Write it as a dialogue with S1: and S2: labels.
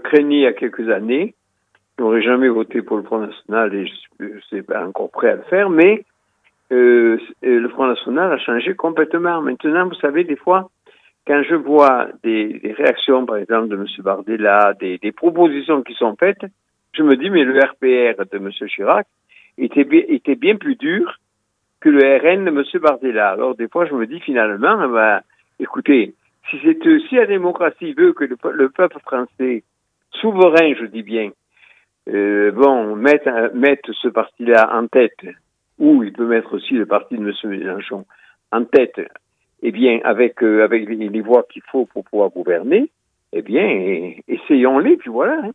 S1: craignais il y a quelques années. Je n'aurais jamais voté pour le Front National et je ne suis pas encore prêt à le faire, mais le Front National a changé complètement. Maintenant, vous savez, des fois, quand je vois des réactions, par exemple, de M. Bardella, des propositions qui sont faites, je me dis, mais le RPR de M. Chirac était bien plus dur que le RN de M. Bardella. Alors, des fois, je me dis, finalement, écoutez, si la démocratie veut que le peuple français, souverain, je dis bien, mette ce parti-là en tête, ou il peut mettre aussi le parti de M. Mélenchon en tête, eh bien, avec les voix qu'il faut pour pouvoir gouverner, eh bien, essayons-les, puis voilà. Hein.